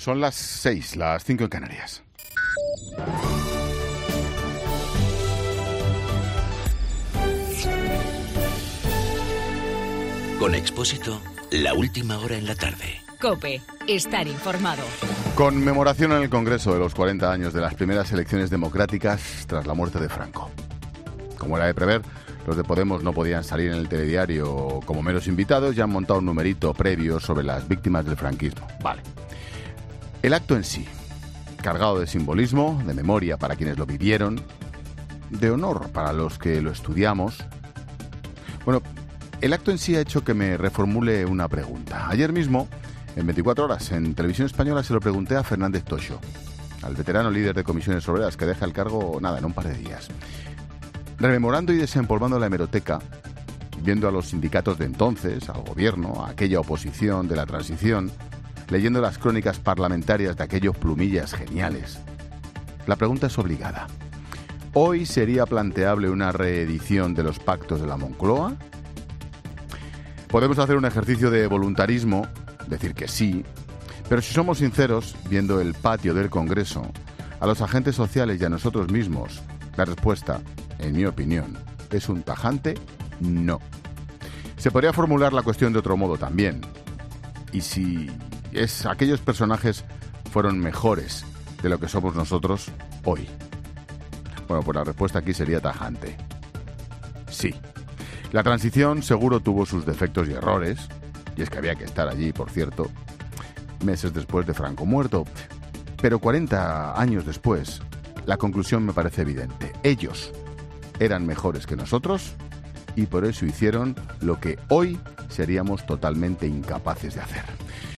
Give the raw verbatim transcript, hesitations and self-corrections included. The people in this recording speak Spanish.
Son las seis, las cinco en Canarias. Con Expósito, la última hora en la tarde. COPE, estar informado. Conmemoración en el Congreso de los cuarenta años de las primeras elecciones democráticas tras la muerte de Franco. Como era de prever, los de Podemos no podían salir en el telediario como meros invitados y han montado un numerito previo sobre las víctimas del franquismo. Vale. El acto en sí, cargado de simbolismo, de memoria para quienes lo vivieron, de honor para los que lo estudiamos. Bueno, el acto en sí ha hecho que me reformule una pregunta. Ayer mismo, en veinticuatro horas, en Televisión Española se lo pregunté a Fernández Toxo, al veterano líder de Comisiones Obreras que deja el cargo, nada, en un par de días. Rememorando y desempolvando la hemeroteca, viendo a los sindicatos de entonces, al gobierno, a aquella oposición de la transición, leyendo las crónicas parlamentarias de aquellos plumillas geniales, la pregunta es obligada. ¿Hoy sería planteable una reedición de los pactos de la Moncloa? Podemos hacer un ejercicio de voluntarismo, decir que sí, pero si somos sinceros, viendo el patio del Congreso, a los agentes sociales y a nosotros mismos, la respuesta, en mi opinión, es un tajante no. Se podría formular la cuestión de otro modo también. ¿Y si es aquellos personajes fueron mejores de lo que somos nosotros hoy? Bueno, pues la respuesta aquí sería tajante. Sí. La transición seguro tuvo sus defectos y errores, y es que había que estar allí, por cierto, meses después de Franco muerto. Pero cuarenta años después, la conclusión me parece evidente. Ellos eran mejores que nosotros y por eso hicieron lo que hoy seríamos totalmente incapaces de hacer.